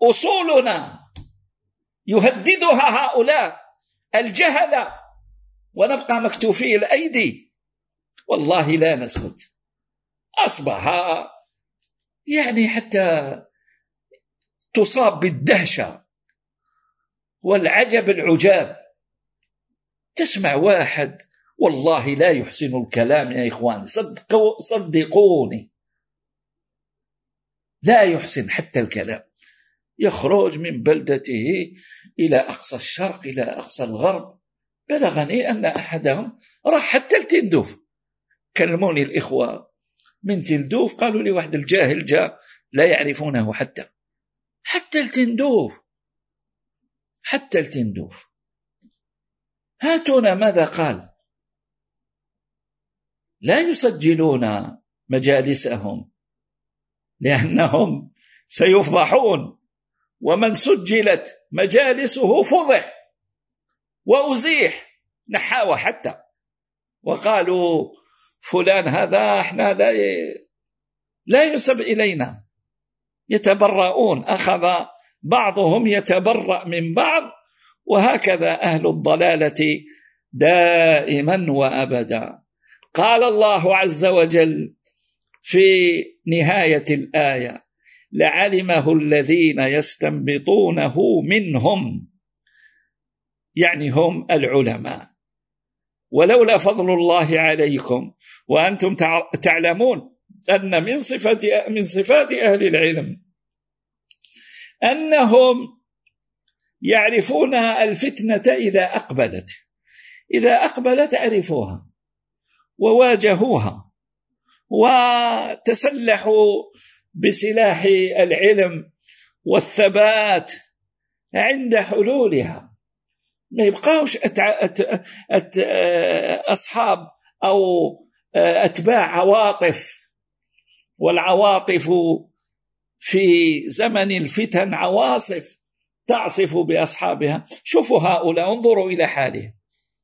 أصولنا يهددها هؤلاء الجهلة ونبقى مكتوفي الأيدي؟ والله لا نسكت. أصبح يعني حتى تصاب بالدهشة والعجب العجاب. تسمع واحد والله لا يحسن الكلام يا إخواني، صدقوا صدقوني لا يحسن حتى الكلام، يخرج من بلدته إلى أقصى الشرق إلى أقصى الغرب. بلغني أن أحدهم راح حتى التندوف، كلموني الإخوة من تندوف قالوا لي واحد الجاهل جاء لا يعرفونه حتى حتى التندوف حتى التندوف. هاتونا ماذا قال. لا يسجلون مجالسهم لأنهم سيفضحون، ومن سجلت مجالسه فضح وأزيح نحاوة حتى، وقالوا فلان هذا احنا لا ي... لا يسب إلينا. يتبرؤون، أخذ بعضهم يتبرأ من بعض، وهكذا أهل الضلالة دائما وأبدا. قال الله عز وجل في نهاية الآية: لعلمه الذين يستنبطونه منهم، يعني هم العلماء، ولولا فضل الله عليكم وأنتم تعلمون أن من صفات من صفات أهل العلم أنهم يعرفون الفتنة إذا أقبلت، إذا أقبلت عرفوها وواجهوها وتسلحوا بسلاح العلم والثبات عند حلولها. ما يبقاوش أصحاب أو أتباع عواطف، والعواطف في زمن الفتن عواصف تعصف بأصحابها. شوفوا هؤلاء، انظروا إلى حالهم،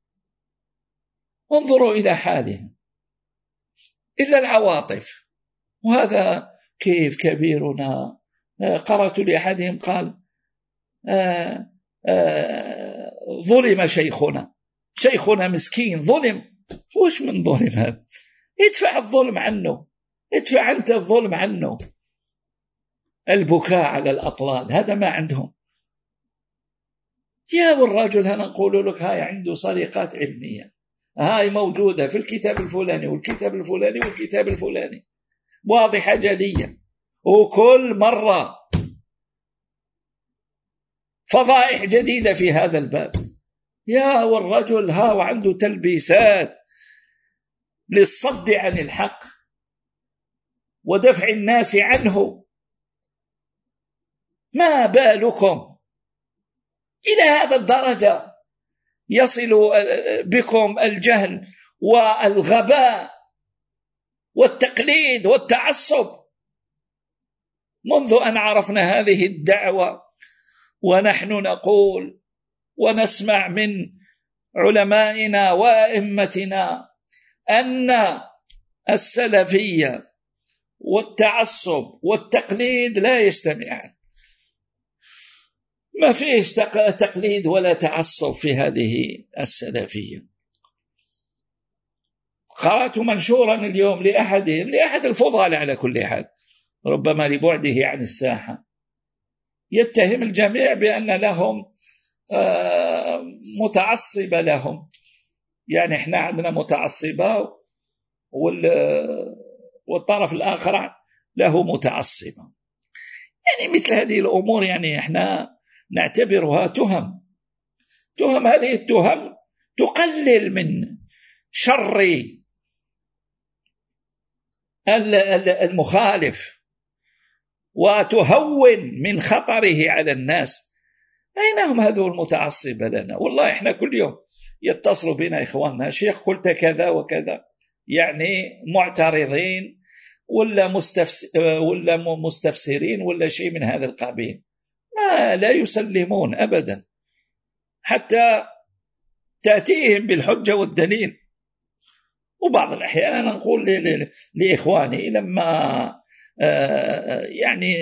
انظروا إلى حالهم، إلا العواطف. وهذا كيف كبيرنا. قرأت لأحدهم قال آآ آآ ظلم شيخنا، شيخنا مسكين ظلم. وش من ظلم هذا؟ ادفع الظلم عنه، ادفع أنت الظلم عنه. البكاء على الأطلال هذا ما عندهم. يا والرجل أنا نقول لك هاي عنده سرقات علمية، هاي موجودة في الكتاب الفلاني والكتاب الفلاني والكتاب الفلاني، واضحة جلية، وكل مرة فضائح جديدة في هذا الباب. يا والرجل ها وعنده تلبيسات للصد عن الحق ودفع الناس عنه. ما بالكم إلى هذا الدرجة يصل بكم الجهل والغباء والتقليد والتعصب. منذ أن عرفنا هذه الدعوة ونحن نقول ونسمع من علمائنا وأئمتنا أن السلفية والتعصب والتقليد لا يجتمعان. ما فيش تقليد ولا تعصب في هذه السلفية. قرأت منشورا اليوم لأحدهم، لأحد الفضلاء على كل حال، ربما لبعده عن الساحة، يتهم الجميع بأن لهم متعصبة لهم، يعني احنا عندنا متعصبة والطرف الآخر له متعصبة. يعني مثل هذه الأمور يعني احنا نعتبرها تهم. تهم هذه التهم تقلل من شر المخالف وتهون من خطره على الناس. أين هم هذو المتعصبة لنا؟ والله إحنا كل يوم يتصلوا بنا إخواننا: شيخ قلت كذا وكذا، يعني معترضين ولا ولا مستفسرين ولا شيء من هذا القبيل. ما لا يسلمون أبدا حتى تأتيهم بالحجة والدليل. وبعض الأحيان أنا نقول لإخواني لما يعني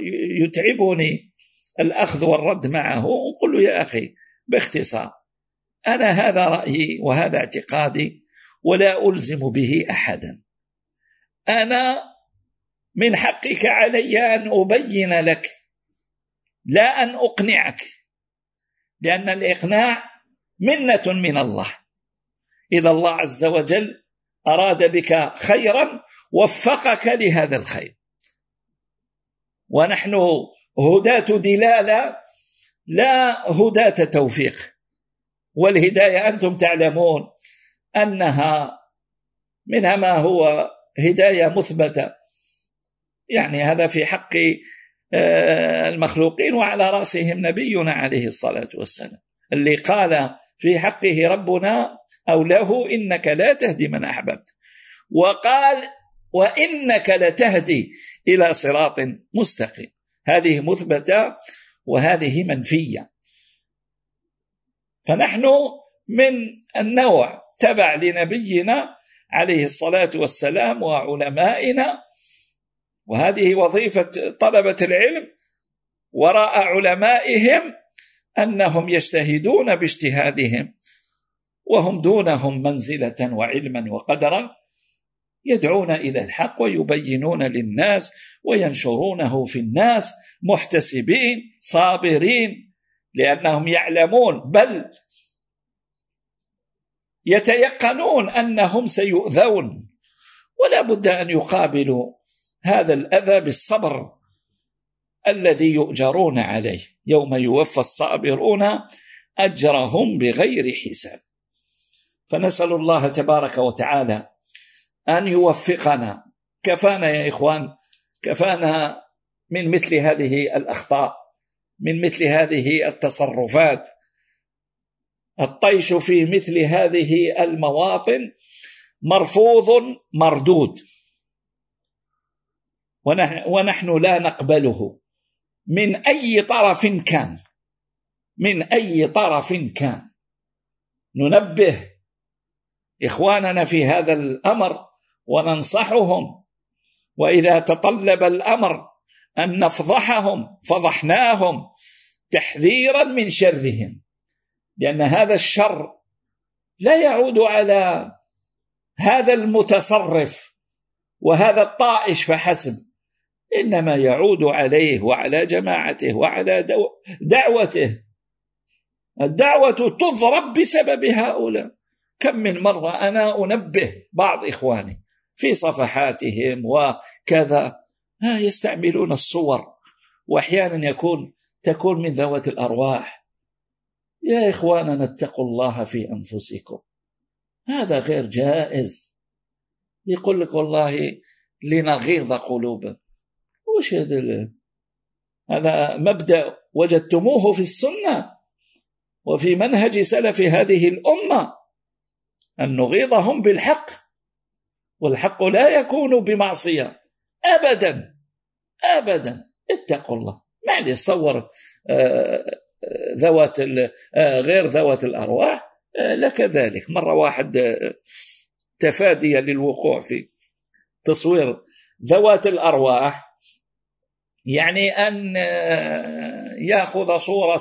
يتعبني الأخذ والرد معه، نقول له: يا أخي باختصار، أنا هذا رأيي وهذا اعتقادي ولا ألزم به أحدا. أنا من حقك علي أن أبين لك لا أن أقنعك، لأن الإقناع منة من الله. إذا الله عز وجل أراد بك خيرا وفقك لهذا الخير، ونحن هداة دلالة لا هداة توفيق. والهداية أنتم تعلمون أنها منها ما هو هداية مثبتة، يعني هذا في حق المخلوقين، وعلى رأسهم نبينا عليه الصلاة والسلام اللي قال في حقه ربنا أو له إنك لا تهدي من أحببت، وقال وإنك لتهدي إلى صراط مستقيم. هذه مثبتة وهذه منفية. فنحن من النوع تبع لنبينا عليه الصلاة والسلام وعلمائنا، وهذه وظيفة طلبة العلم وراء علمائهم، أنهم يجتهدون باجتهادهم وهم دونهم منزلة وعلما وقدرا، يدعون إلى الحق ويبينون للناس وينشرونه في الناس محتسبين صابرين، لأنهم يعلمون بل يتيقنون أنهم سيؤذون، ولا بد أن يقابلوا هذا الأذى بالصبر الذي يؤجرون عليه يوم يوفى الصابرون أجرهم بغير حساب. فنسأل الله تبارك وتعالى أن يوفقنا. كفانا يا إخوان، كفانا من مثل هذه الأخطاء، من مثل هذه التصرفات. الطيش في مثل هذه المواطن مرفوض مردود، ونحن لا نقبله من أي طرف كان، من أي طرف كان. ننبه إخواننا في هذا الأمر وننصحهم، وإذا تطلب الأمر أن نفضحهم فضحناهم تحذيرا من شرهم، لأن هذا الشر لا يعود على هذا المتصرف وهذا الطائش فحسب، إنما يعود عليه وعلى جماعته وعلى دعوته. الدعوة تضرب بسبب هؤلاء. كم من مرة أنا أنبه بعض إخواني في صفحاتهم وكذا يستعملون الصور، وأحيانا يكون تكون من ذوات الأرواح. يا إخواننا اتقوا الله في أنفسكم، هذا غير جائز. يقول لك والله لنغيظ قلوبا، وش هذا؟ هذا مبدأ وجدتموه في السنة وفي منهج سلف هذه الأمة، أن نغيظهم بالحق، والحق لا يكون بمعصية أبدا أبدا. اتقوا الله. معني صور ذوات غير ذوات الأرواح لك ذلك. مرة واحد تفاديا للوقوع في تصوير ذوات الأرواح، يعني أن يأخذ صورة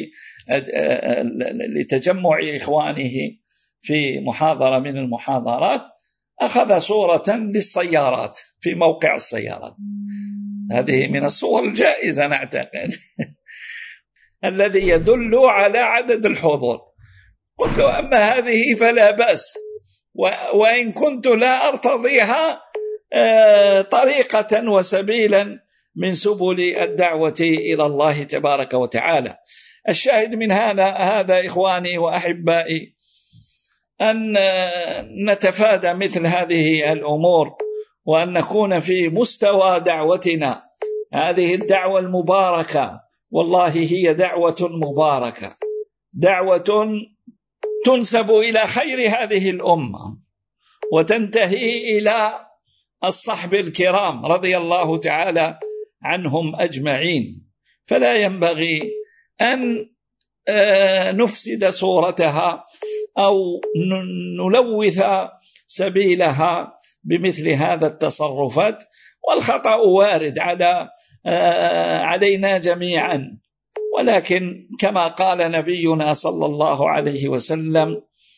لتجمع إخوانه في محاضرة من المحاضرات، أخذ صورة للسيارات في موقع السيارات. هذه من الصور الجائزة نعتقد الذي يدل على عدد الحضور. قلت أما هذه فلا بأس، وإن كنت لا أرتضيها طريقة وسبيلا من سبل الدعوة إلى الله تبارك وتعالى. الشاهد من هذا هذا إخواني وأحبائي أن نتفادى مثل هذه الأمور، وأن نكون في مستوى دعوتنا. هذه الدعوة المباركة والله هي دعوة مباركة، دعوة تنسب إلى خير هذه الأمة وتنتهي إلى الصحب الكرام رضي الله تعالى عنهم أجمعين. فلا ينبغي أن نفسد صورتها أو نلوث سبيلها بمثل هذا التصرفات. والخطأ وارد على علينا جميعا، ولكن كما قال نبينا صلى الله عليه وسلم: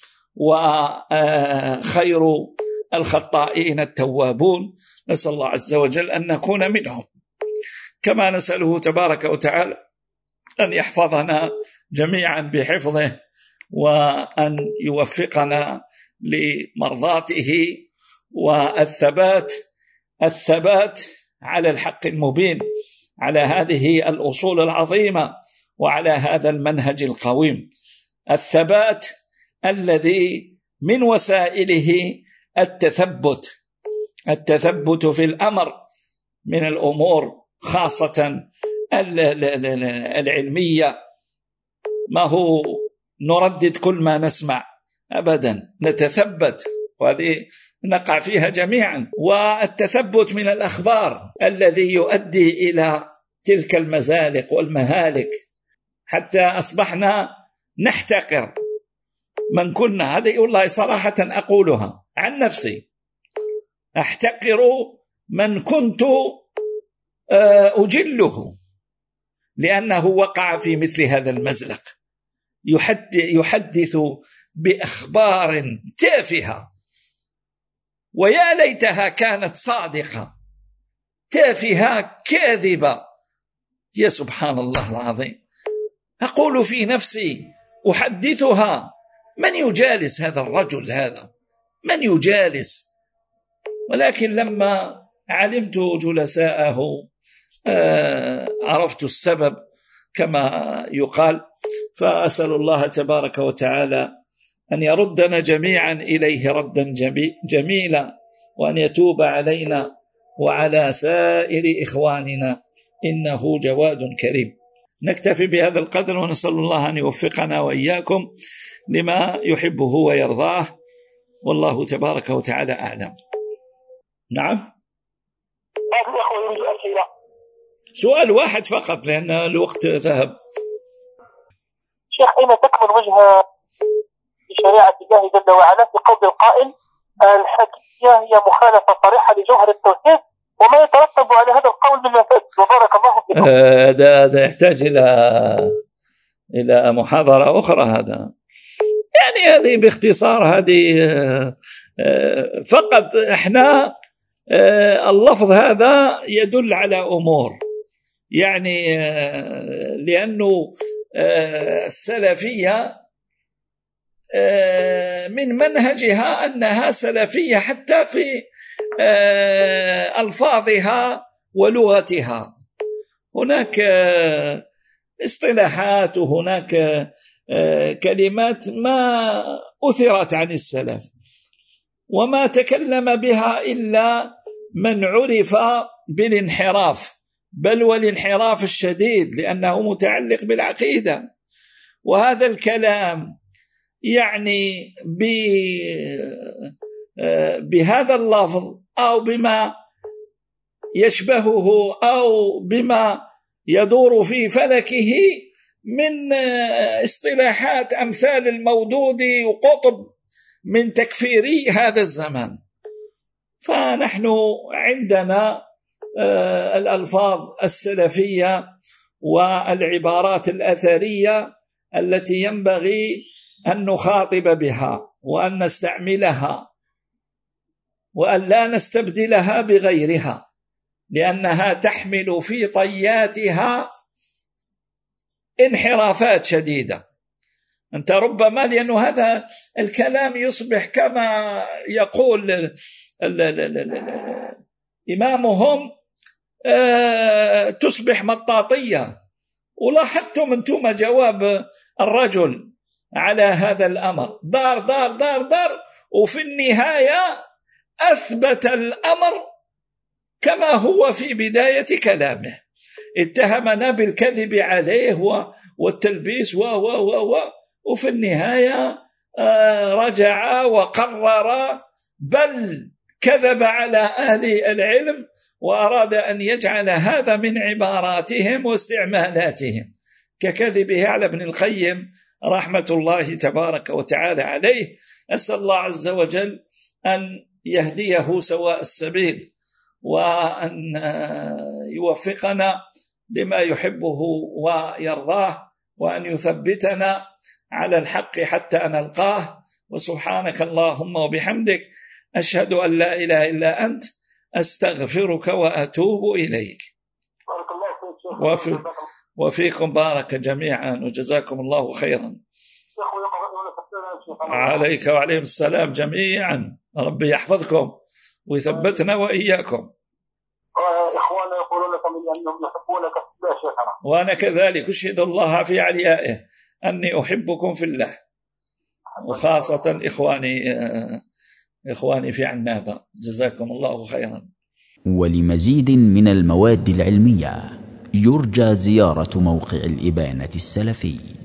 وخير الخطائين التوابون. نسأل الله عز وجل أن نكون منهم، كما نسأله تبارك وتعالى أن يحفظنا جميعا بحفظه، وأن يوفقنا لمرضاته والثبات الثبات على الحق المبين، على هذه الأصول العظيمة وعلى هذا المنهج القويم، الثبات الذي من وسائله التثبت التثبت في الأمر من الأمور خاصة العلمية. ما هو نردد كل ما نسمع أبدا، نتثبت، وهذه نقع فيها جميعا. والتثبت من الأخبار الذي يؤدي إلى تلك المزالق والمهالك، حتى أصبحنا نحتقر من كنا. هذه والله صراحة أقولها عن نفسي، أحتقر من كنت أجله، لأنه وقع في مثل هذا المزلق، يحدث بأخبار تافهة، ويا ليتها كانت صادقة، تافهة كاذبة. يا سبحان الله العظيم، أقول في نفسي أحدثها: من يجالس هذا الرجل هذا؟ من يجالس؟ ولكن لما علمت جلساءه عرفت السبب كما يقال. فأسأل الله تبارك وتعالى أن يردنا جميعا إليه ردا جميلا، وأن يتوب علينا وعلى سائر إخواننا، إنه جواد كريم. نكتفي بهذا القدر، ونسأل الله أن يوفقنا وإياكم لما يحبه ويرضاه، والله تبارك وتعالى أعلم. نعم، سؤال واحد فقط لأن الوقت ذهب. شيخ، أين تكمن وجه شريعة الله جل وعلا في قول القائل: الحكية هي مخالفة صريحة لجوهر التوحيد، وما يترتب على هذا القول من مفاسد؟ وبارك الله فيكم. هذا يحتاج إلى إلى محاضرة أخرى. هذا يعني هذه باختصار، هذه فقط احنا اللفظ هذا يدل على أمور، يعني لأنه السلفية من منهجها أنها سلفية حتى في ألفاظها ولغتها. هناك اصطلاحات وهناك كلمات ما أثرت عن السلف، وما تكلم بها إلا من عرف بالانحراف، بل والانحراف الشديد، لأنه متعلق بالعقيدة. وهذا الكلام يعني بهذا اللفظ أو بما يشبهه أو بما يدور في فلكه من اصطلاحات أمثال المودودي وقطب من تكفيري هذا الزمان. فنحن عندنا الألفاظ السلفية والعبارات الأثرية التي ينبغي أن نخاطب بها وأن نستعملها، وأن لا نستبدلها بغيرها، لأنها تحمل في طياتها انحرافات شديدة. أنت ربما، لأنه هذا الكلام يصبح كما يقول إمامهم تصبح مطاطية. ولاحظتم أنتم جواب الرجل على هذا الأمر، دار دار دار دار، وفي النهاية أثبت الأمر كما هو في بداية كلامه، اتهمنا بالكذب عليه والتلبيس و و و و وفي النهاية رجع وقرر، بل كذب على أهل العلم وأراد أن يجعل هذا من عباراتهم واستعمالاتهم، ككذبه على ابن القيم رحمة الله تبارك وتعالى عليه. أسأل الله عز وجل أن يهديه سواء السبيل، وأن يوفقنا لما يحبه ويرضاه، وأن يثبتنا على الحق حتى نلقاه. وسبحانك اللهم وبحمدك، أشهد أن لا إله إلا أنت، أستغفرك وأتوب إليك. وفي وفيكم بارك جميعا، وجزاكم الله خيرا. عليك وعليهم السلام جميعا، ربي يحفظكم ويثبتنا وإياكم. إخوانا يقولون لك من أنهم يحبونك في الله شيخنا، وأنا كذلك أشهد الله في عليائه أني أحبكم في الله، وخاصة إخواني إخواني في عنابة، جزاكم الله خيرا. ولمزيد من المواد العلمية يرجى زيارة موقع الإبانة السلفي.